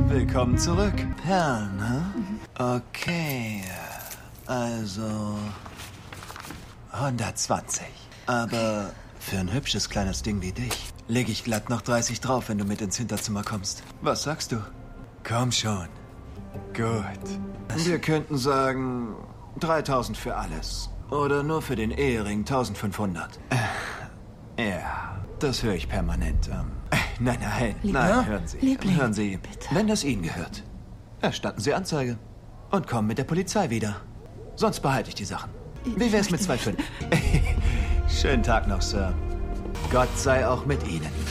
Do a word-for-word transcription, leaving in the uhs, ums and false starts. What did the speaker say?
Willkommen zurück. Perlen, hm? Okay. Also... hundertzwanzig. Aber für ein hübsches kleines Ding wie dich lege ich glatt noch dreißig drauf, wenn du mit ins Hinterzimmer kommst. Was sagst du? Komm schon. Gut. Wir könnten sagen dreitausend für alles. Oder nur für den Ehering eintausendfünfhundert. Ja, das höre ich permanent. Ähm, nein, nein, Liebling. nein, hören Sie. Liebling, Hören Sie, bitte. wenn das Ihnen gehört, erstatten Sie Anzeige und kommen mit der Polizei wieder. Sonst behalte ich die Sachen. Wie wär's mit zwei Komma fünf? Schönen Tag noch, Sir. Gott sei auch mit Ihnen.